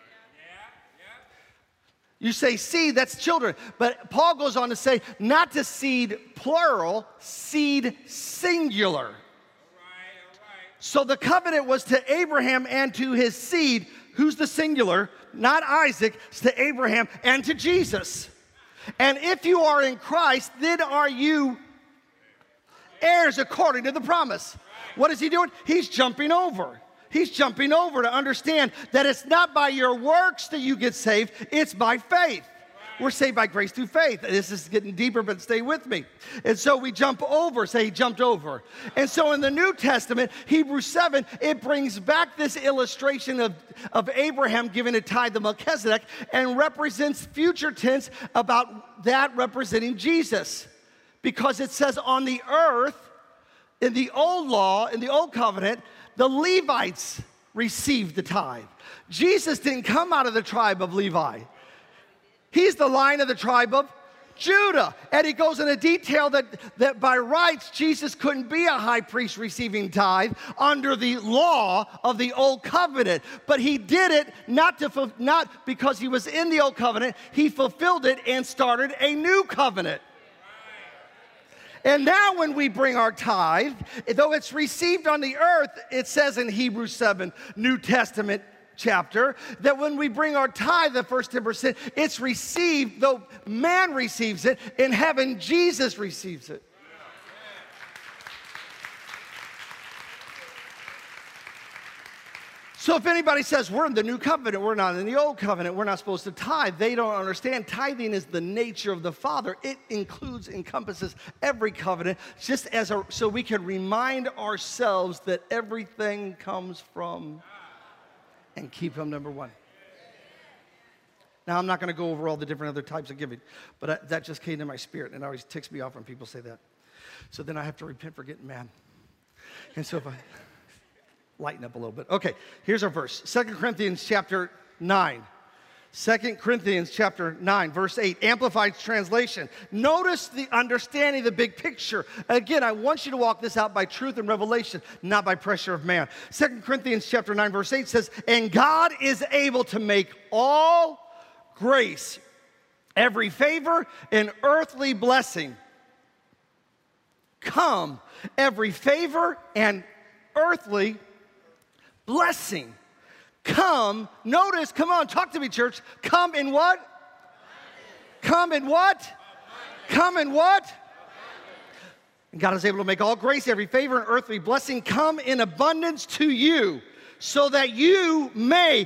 A: You say seed, that's children. But Paul goes on to say, not to seed plural, seed singular. All right. So the covenant was to Abraham and to his seed. Who's the singular? Not Isaac, it's to Abraham and to Jesus. And if you are in Christ, then are you heirs according to the promise. What is he doing? He's jumping over. He's jumping over to understand that it's not by your works that you get saved, it's by faith. We're saved by grace through faith. This is getting deeper, but stay with me. And so we jump over, say he jumped over. And so in the New Testament, Hebrews 7, it brings back this illustration of Abraham giving a tithe to Melchizedek and represents future tense about that representing Jesus. Because it says on the earth, in the old law, in the old covenant, the Levites received the tithe. Jesus didn't come out of the tribe of Levi. He's the line of the tribe of Judah. And he goes into detail that by rights, Jesus couldn't be a high priest receiving tithe under the law of the old covenant. But he did it not because he was in the old covenant. He fulfilled it and started a new covenant. And now when we bring our tithe, though it's received on the earth, it says in Hebrews 7, New Testament chapter, that when we bring our tithe, the first 10%, it's received, though man receives it, in heaven Jesus receives it. So if anybody says, we're in the new covenant, we're not in the old covenant, we're not supposed to tithe, they don't understand. Tithing is the nature of the Father. It encompasses every covenant, just so we can remind ourselves that everything comes from and keep him number one. Now, I'm not going to go over all the different other types of giving, but that just came to my spirit, and it always ticks me off when people say that. So then I have to repent for getting mad. And so if I lighten up a little bit. Okay, here's our verse. 2 Corinthians chapter 9. 2 Corinthians chapter 9, verse 8, Amplified translation. Notice the understanding, the big picture. Again, I want you to walk this out by truth and revelation, not by pressure of man. 2 Corinthians chapter 9, verse 8 says, and God is able to make all grace, every favor, and earthly blessing come, every favor and earthly blessing. Come, notice, come on, talk to me, church. Come in what? Come in what? Come in what? And God is able to make all grace, every favor, and earthly blessing come in abundance to you, so that you may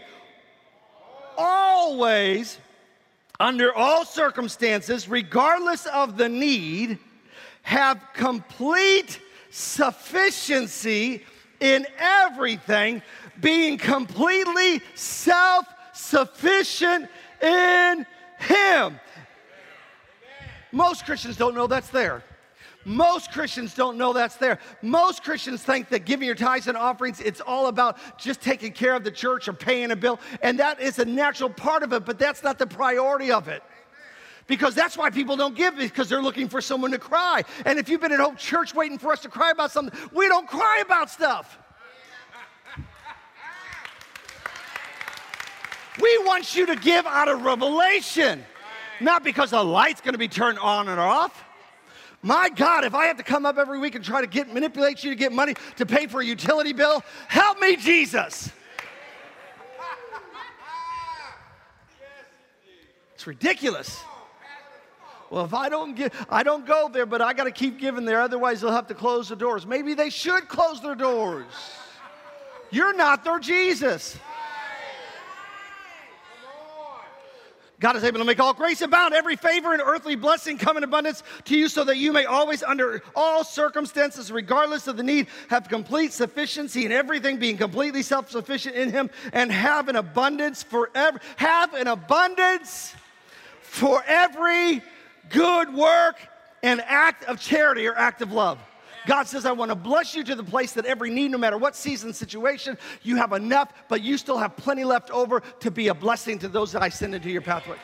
A: always, under all circumstances, regardless of the need, have complete sufficiency in everything, being completely self-sufficient in Him. Most Christians don't know that's there. Most Christians don't know that's there. Most Christians think that giving your tithes and offerings, it's all about just taking care of the church or paying a bill, and that is a natural part of it, but that's not the priority of it. Because that's why people don't give, because they're looking for someone to cry. And if you've been at Hope Church waiting for us to cry about something, we don't cry about stuff. We want you to give out of revelation, not because the light's going to be turned on and off. My God, if I have to come up every week and try to manipulate you to get money to pay for a utility bill, help me, Jesus. It's ridiculous. Well, if I don't go there, but I got to keep giving there, otherwise they'll have to close the doors. Maybe they should close their doors. You're not their Jesus. God is able to make all grace abound, every favor and earthly blessing come in abundance to you, so that you may always, under all circumstances, regardless of the need, have complete sufficiency in everything, being completely self-sufficient in him, and have an abundance forever. Have an abundance for every good work and act of charity or act of love. God says, I want to bless you to the place that every need, no matter what season, situation, you have enough, but you still have plenty left over to be a blessing to those that I send into your pathway.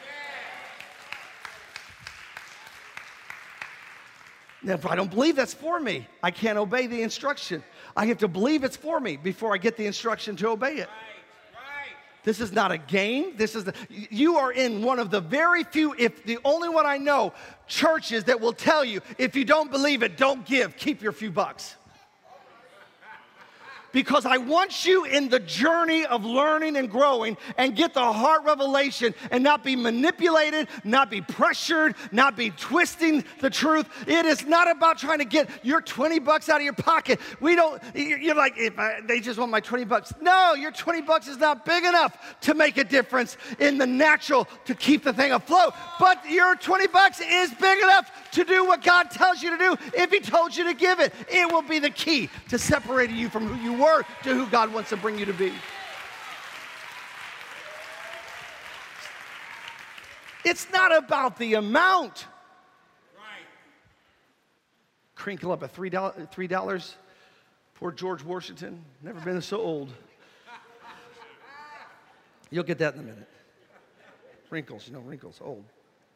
A: Now, if I don't believe that's for me, I can't obey the instruction. I have to believe it's for me before I get the instruction to obey it. This is not a game. You are in one of the very few, if the only one I know, churches that will tell you, if you don't believe it, don't give. Keep your few bucks. Because I want you in the journey of learning and growing and get the heart revelation and not be manipulated, not be pressured, not be twisting the truth. It is not about trying to get your 20 bucks out of your pocket. You're like, they just want my 20 bucks. No, your 20 bucks is not big enough to make a difference in the natural to keep the thing afloat. But your 20 bucks is big enough to do what God tells you to do. If he told you to give it, it will be the key to separating you from who you were to who God wants to bring you to be. It's not about the amount. Right. Crinkle up a $3. Poor George Washington. Never been so old. You'll get that in a minute. Wrinkles, wrinkles, old.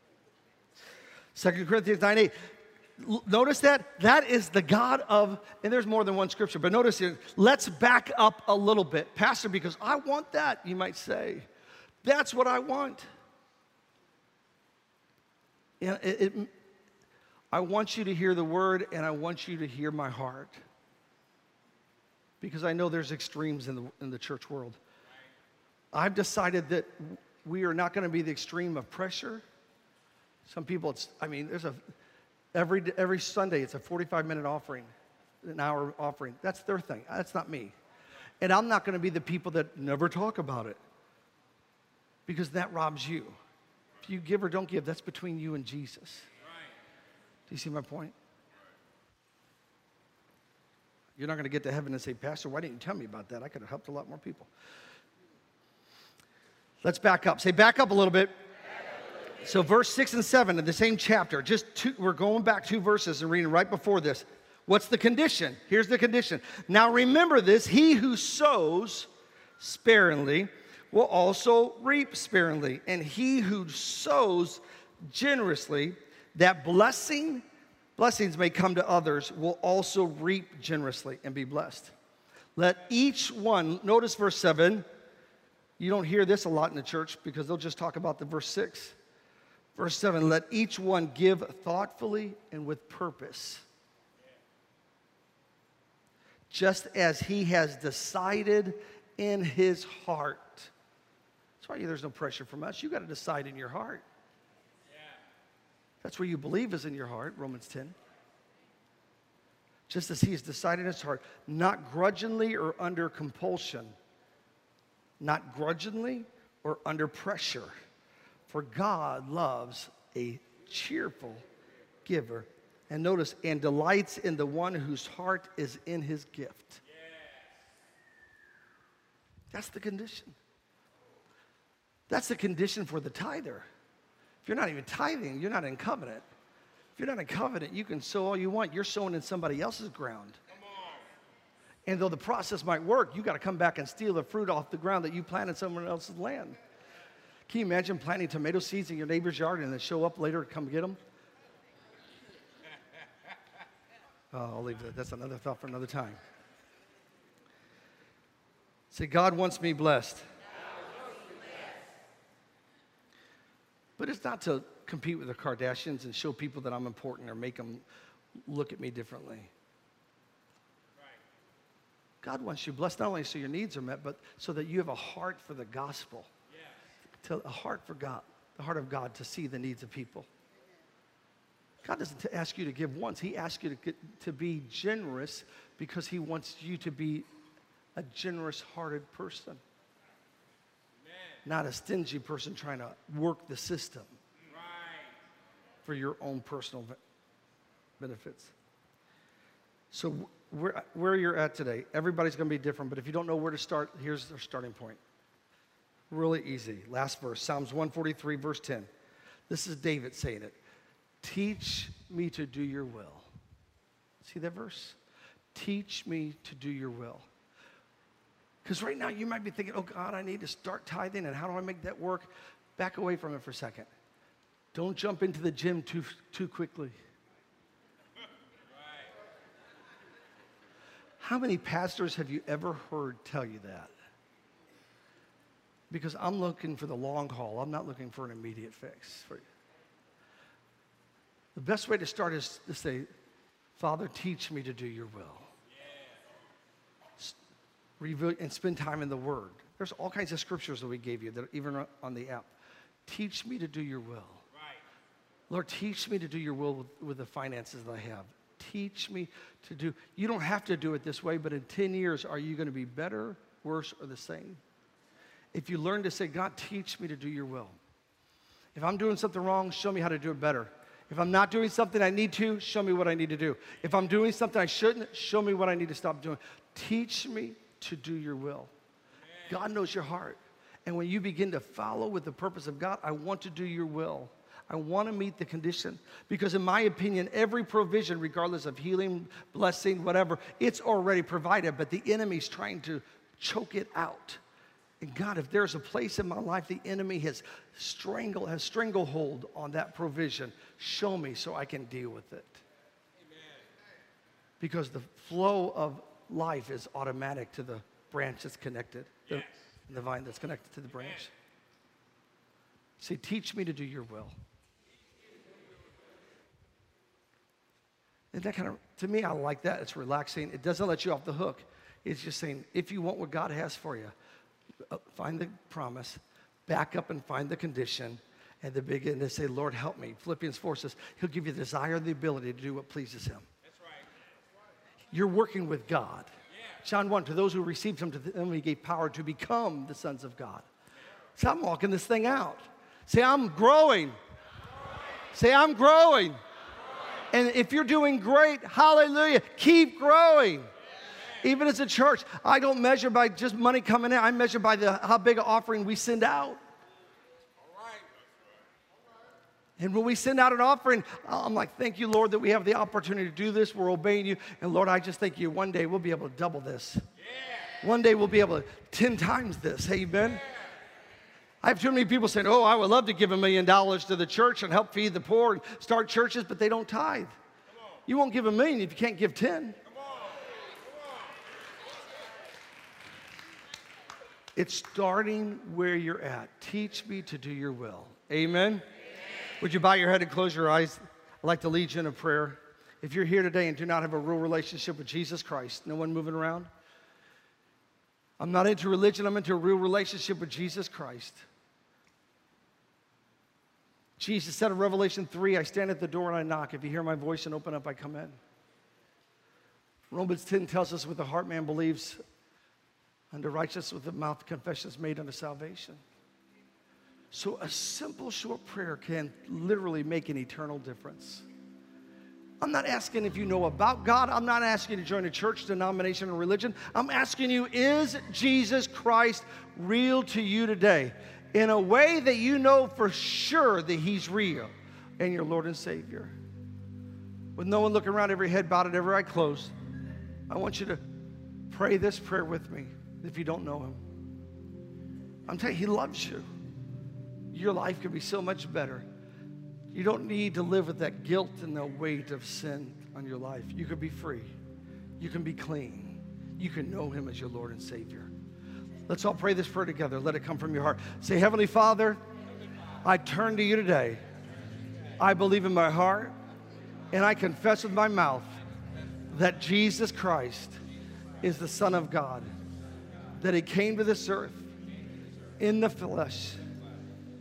A: 2 Corinthians 9:8. Notice that is the God of, and there's more than one scripture, but notice here, let's back up a little bit. Pastor, because I want that, you might say. That's what I want. I want you to hear the word, and I want you to hear my heart. Because I know there's extremes in the church world. I've decided that we are not going to be the extreme of pressure. Some people, every Sunday, it's a 45-minute offering, an hour offering. That's their thing. That's not me. And I'm not going to be the people that never talk about it, because that robs you. If you give or don't give, that's between you and Jesus. Do you see my point? You're not going to get to heaven and say, Pastor, why didn't you tell me about that? I could have helped a lot more people. Let's back up. Say, back up a little bit. So verse 6 and 7 of the same chapter, we're going back 2 verses and reading right before this. What's the condition? Here's the condition. Now remember this, he who sows sparingly will also reap sparingly. And he who sows generously, that blessings may come to others, will also reap generously and be blessed. Let each one, notice verse 7, you don't hear this a lot in the church because they'll just talk about the verse 6. Verse 7, let each one give thoughtfully and with purpose, just as he has decided in his heart. That's why there's no pressure from us. You got to decide in your heart. That's where you believe is in your heart, Romans 10. Just as he has decided in his heart, not grudgingly or under compulsion, not grudgingly or under pressure. For God loves a cheerful giver. And notice, and delights in the one whose heart is in his gift. That's the condition. That's the condition for the tither. If you're not even tithing, you're not in covenant. If you're not in covenant, you can sow all you want. You're sowing in somebody else's ground. And though the process might work, you got to come back and steal the fruit off the ground that you planted someone else's land. Can you imagine planting tomato seeds in your neighbor's yard and then show up later to come get them? Oh, I'll leave that. That's another thought for another time. Say, God wants me blessed. But it's not to compete with the Kardashians and show people that I'm important or make them look at me differently. God wants you blessed not only so your needs are met, but so that you have a heart for the gospel. A heart for God. the heart of God to see the needs of people. God doesn't ask you to give once. He asks you to be generous because he wants you to be a generous-hearted person. Not a stingy person trying to work the system for your own personal benefits. So where you're at today, everybody's going to be different, but if you don't know where to start, here's our starting point. Really easy. Last verse, Psalms 143, verse 10. This is David saying it. Teach me to do your will. See that verse? Teach me to do your will. Because right now you might be thinking, oh God, I need to start tithing, and how do I make that work? Back away from it for a second. Don't jump into the gym too quickly. How many pastors have you ever heard tell you that? Because I'm looking for the long haul. I'm not looking for an immediate fix for you. The best way to start is to say, Father, teach me to do your will. Reveal and spend time in the Word. There's all kinds of scriptures that we gave you that are even on the app. Teach me to do your will. Right. Lord, teach me to do your will with the finances that I have. Teach me to do. You don't have to do it this way, but in 10 years, are you going to be better, worse, or the same? If you learn to say, God, teach me to do your will. If I'm doing something wrong, show me how to do it better. If I'm not doing something I need to, show me what I need to do. If I'm doing something I shouldn't, show me what I need to stop doing. Teach me to do your will. God knows your heart. And when you begin to follow with the purpose of God, I want to do your will. I want to meet the condition. Because in my opinion, every provision, regardless of healing, blessing, whatever, it's already provided, but the enemy's trying to choke it out. And God, if there's a place in my life the enemy has stranglehold on that provision, show me so I can deal with it. Amen. Because the flow of life is automatic to the branch that's connected, yes. The vine that's connected to the branch. Amen. Say, teach me to do your will. And that kind of, to me, I like that. It's relaxing. It doesn't let you off the hook. It's just saying, if you want what God has for you, find the promise, back up and find the condition, and then begin to say, Lord, help me. Philippians 4 says, he'll give you the desire and the ability to do what pleases him. That's right. You're working with God. Yeah. John 1, to those who received him, to them he gave power to become the sons of God. So I'm walking this thing out. Say, I'm growing. Say, I'm growing. And if you're doing great, hallelujah, keep growing. Even as a church, I don't measure by just money coming in. I measure by how big an offering we send out. And when we send out an offering, I'm like, thank you, Lord, that we have the opportunity to do this. We're obeying you. And Lord, I just thank you. One day we'll be able to double this. Yeah. One day we'll be able to 10 times this. Amen. Yeah. I have too many people saying, oh, I would love to give $1 million to the church and help feed the poor and start churches, but they don't tithe. You won't give $1 million if you can't give 10. It's starting where you're at. Teach me to do your will. Amen? Amen. Would you bow your head and close your eyes? I'd like to lead you in a prayer. If you're here today and do not have a real relationship with Jesus Christ, no one moving around? I'm not into religion. I'm into a real relationship with Jesus Christ. Jesus said in Revelation 3, I stand at the door and I knock. If you hear my voice and open up, I come in. Romans 10 tells us with the heart man believes unto righteousness, with the mouth confession is made unto salvation. So a simple short prayer can literally make an eternal difference. I'm not asking if you know about God. I'm not asking you to join a church, denomination, or religion. I'm asking you, is Jesus Christ real to you today? In a way that you know for sure that he's real and your Lord and Savior. With no one looking around, every head bowed and every eye closed, I want you to pray this prayer with me if you don't know him. I'm telling you, he loves you. Your life could be so much better. You don't need to live with that guilt and the weight of sin on your life. You can be free. You can be clean. You can know him as your Lord and Savior. Let's all pray this prayer together. Let it come from your heart. Say, Heavenly Father, I turn to you today. I believe in my heart and I confess with my mouth that Jesus Christ is the Son of God, that he came to this earth in the flesh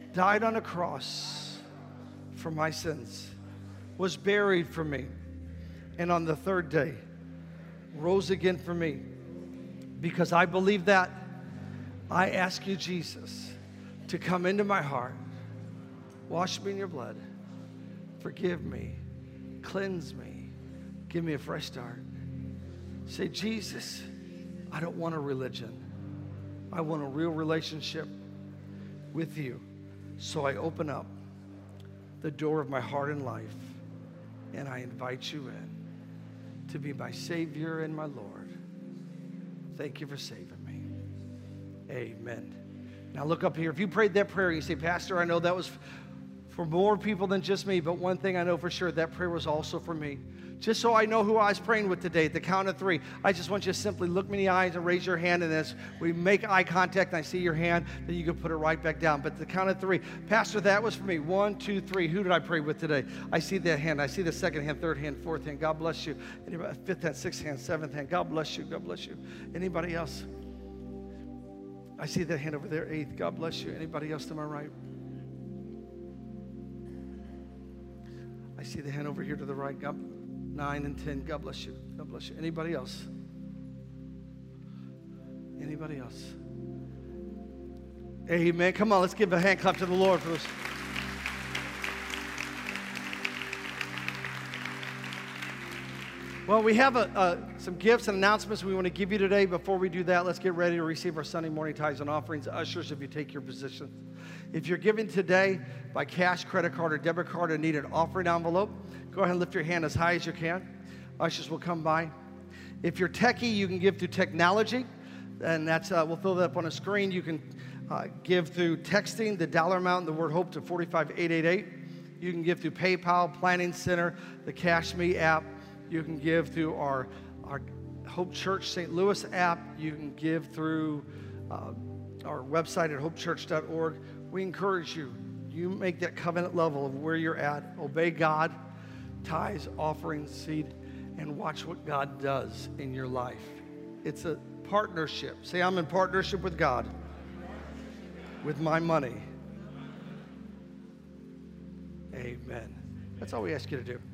A: died on a cross for my sins, was buried for me, and on the third day rose again for me. Because I believe that, I ask you, Jesus, to come into my heart, wash me in your blood, forgive me, cleanse me, give me a fresh start. Say, Jesus, I don't want a religion. I want a real relationship with you. So I open up the door of my heart and life, and I invite you in to be my Savior and my Lord. Thank you for saving me. Amen. Now look up here. If you prayed that prayer, you say, Pastor, I know that was for more people than just me, but one thing I know for sure, that prayer was also for me. Just so I know who I was praying with today, at the count of 3, I just want you to simply look me in the eyes and raise your hand. And as we make eye contact and I see your hand, then you can put it right back down. But at the count of 3, Pastor, that was for me. 1, 2, 3. Who did I pray with today? I see that hand. I see the second hand, third hand, fourth hand. God bless you. Anybody, fifth hand, sixth hand, seventh hand. God bless you. God bless you. Anybody else? I see that hand over there, 8th. God bless you. Anybody else to my right? I see the hand over here to the right. God, 9 and 10. God bless you. God bless you. Anybody else? Anybody else? Amen. Come on, let's give a hand clap to the Lord for this. Well, we have some gifts and announcements we want to give you today. Before we do that, let's get ready to receive our Sunday morning tithes and offerings. Ushers, if you take your position. If you're giving today by cash, credit card, or debit card and need an offering envelope, go ahead and lift your hand as high as you can. Ushers will come by. If you're techie, you can give through technology, and that's we'll fill that up on a screen. You can give through texting the dollar amount and the word HOPE to 45888. You can give through PayPal, Planning Center, the Cash Me app. You can give through our Hope Church St. Louis app. You can give through our website at hopechurch.org. We encourage you, you make that covenant level of where you're at. Obey God, tithes, offerings, seed, and watch what God does in your life. It's a partnership. Say, I'm in partnership with God with my money. Amen. That's all we ask you to do.